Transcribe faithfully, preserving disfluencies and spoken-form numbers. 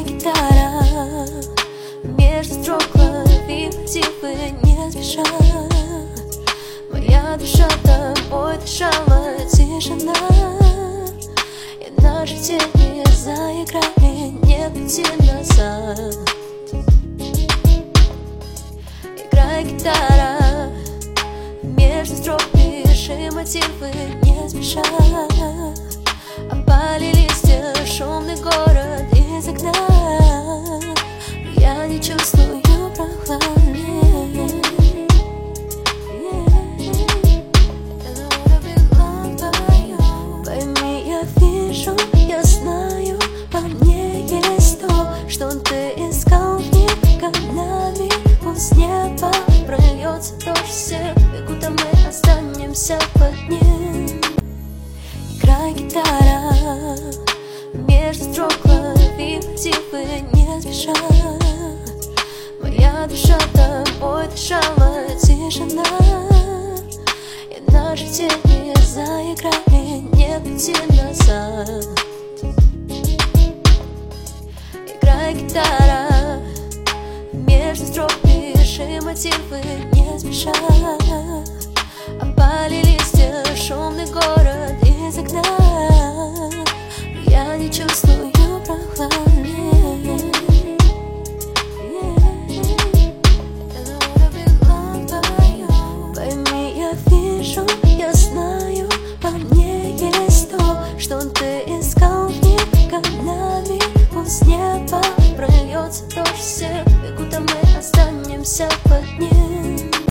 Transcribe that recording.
Играй, гитара, между строк лови мотивы не спеша. Моя душа тобой дышала, тишина. И наши тени заиграли, не пойти назад. Играй, гитара, между строк пиши мотивы не спеша. Опали листья, шумный город из окна. Я не чувствую прохлады. Пойми, я вижу, я знаю, во мне есть то, что ты искал веками. Пусть небо прольется дождь, все куда мы останемся под ним. Играй, гитара, между строк лови мотивы не спеша. Моя душа тобой дышала, тишина. И наши тени заиграли, не пойти назад. Играй, гитара, между строк пиши мотивы не спеша. Опали листья, шумный город из окна. Я не чувствую прохлады. Пойми, я вижу,